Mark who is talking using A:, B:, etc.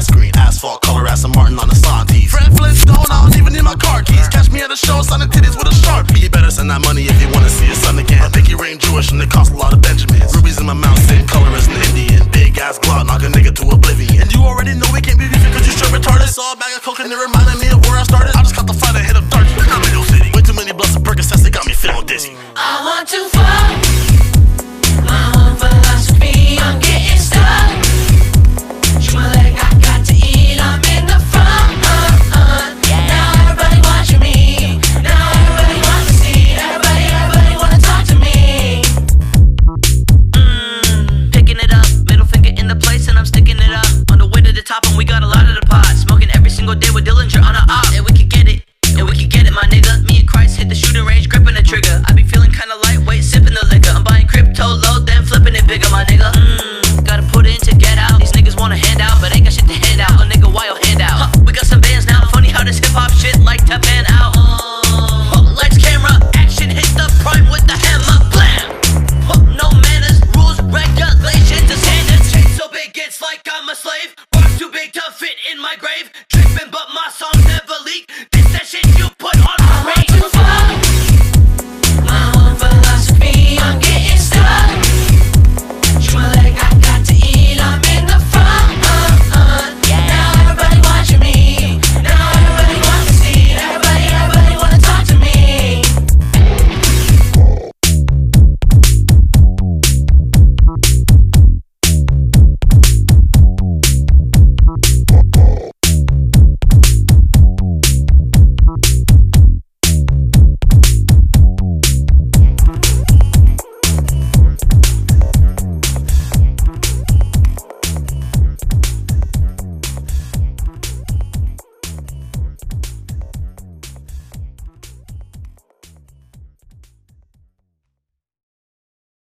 A: grass green, asphalt color, Aston Martin on the Santis. Fred Flintstone, I don't even need my car keys. Catch me at a show, signing titties with a Sharpie. You better send that money if you wanna see your son again. I think you rain Jewish and it costs a lot of Benjamins. Rubies in my mouth, same color as an Indian. Big ass Glock, knock a nigga to oblivion. And you already know we can't be beefing cause you straight retarded. Saw a bag of coke and it reminded me of where I started. I just caught the flight and hit up dark. I'm in your city. Way too many blunts and Percocets, they got me feeling dizzy.
B: I want to fuck. My whole philosophy, I'm getting stuck. Shoot my leg, I got to eat, I'm in the front. Now everybody watching me. Now everybody wants to see. Everybody wanna talk to me.
C: Picking it up, middle finger in the place and I'm sticking it up. On the way to the top and we got a lot of the pot. Smoking every single day with Dillinger on a op. And we can get it, my nigga. Me and Christ hit the shooting range, gripping the trigger. I be feeling kinda lightweight, sipping the liquor. I'm buying crypto low, then flipping it bigger, my nigga. Gotta put in to get out. These niggas wanna hand out, but ain't got shit to hand out. A nigga, why your hand out? We got some bands now. Funny how this hip hop shit like to pan out. Lights, camera, action, hit the prime with the hammer, blam. No manners, rules, regulations, the standards. Chain so big, it's like I'm a slave. Rock too big to fit in my grave. Tripping, but my songs never leak.